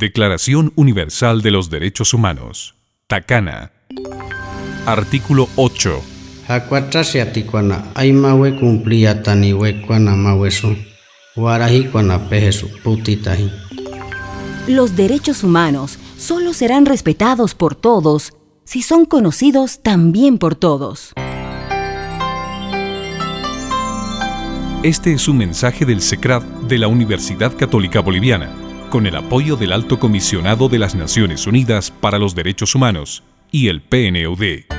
Declaración Universal de los Derechos Humanos. Tacana. Artículo 8. Hakuatrasiatikwana aimawe cumplía taniwekwana mawesu. Guarajikwana pejesu putitaji. Los derechos humanos solo serán respetados por todos si son conocidos también por todos. Este es un mensaje del SECRAD de la Universidad Católica Boliviana, con el apoyo del Alto Comisionado de las Naciones Unidas para los Derechos Humanos y el PNUD.